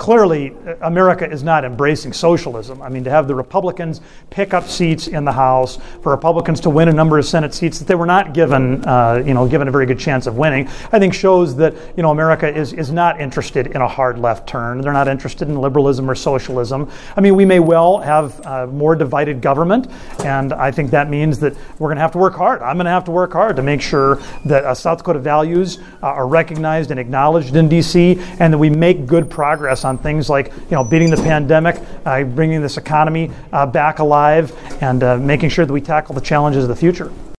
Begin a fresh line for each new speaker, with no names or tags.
clearly, America is not embracing socialism. I mean, to have the Republicans pick up seats in the House, for Republicans to win a number of Senate seats that they were not given a very good chance of winning, I think shows that America is not interested in a hard left turn. They're not interested in liberalism or socialism. I mean, we may well have more divided government, and I think that means that we're going to have to work hard. I'm going to have to work hard to make sure that South Dakota values are recognized and acknowledged in D.C., and that we make good progress on things like beating the pandemic, bringing this economy back alive, and making sure that we tackle the challenges of the future.